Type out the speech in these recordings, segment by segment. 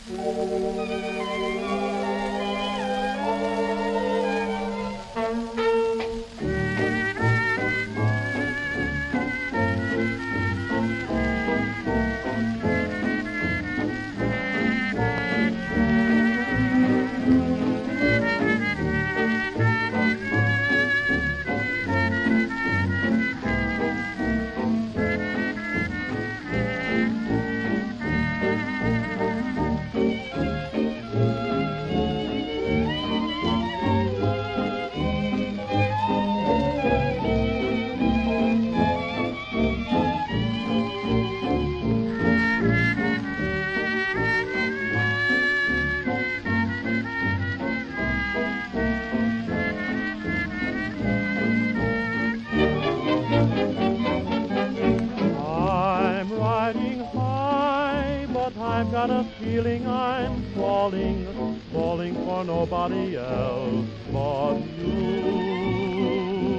I'm riding high, but I've got a feeling I'm falling, falling for nobody else but you.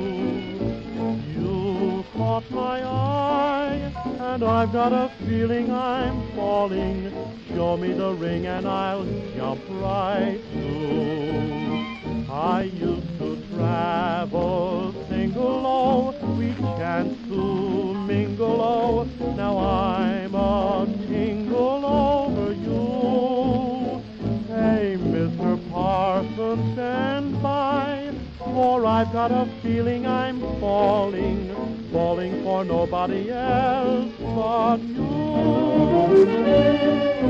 You caught my eye, and I've got a feeling I'm falling. Show me the ring and I'll jump right through. I used to travel single, oh, we chanced to mingle, oh, now I'm a tingle over you. Hey, Mr. Parson, stand by, for I've got a feeling I'm falling, falling for nobody else but you.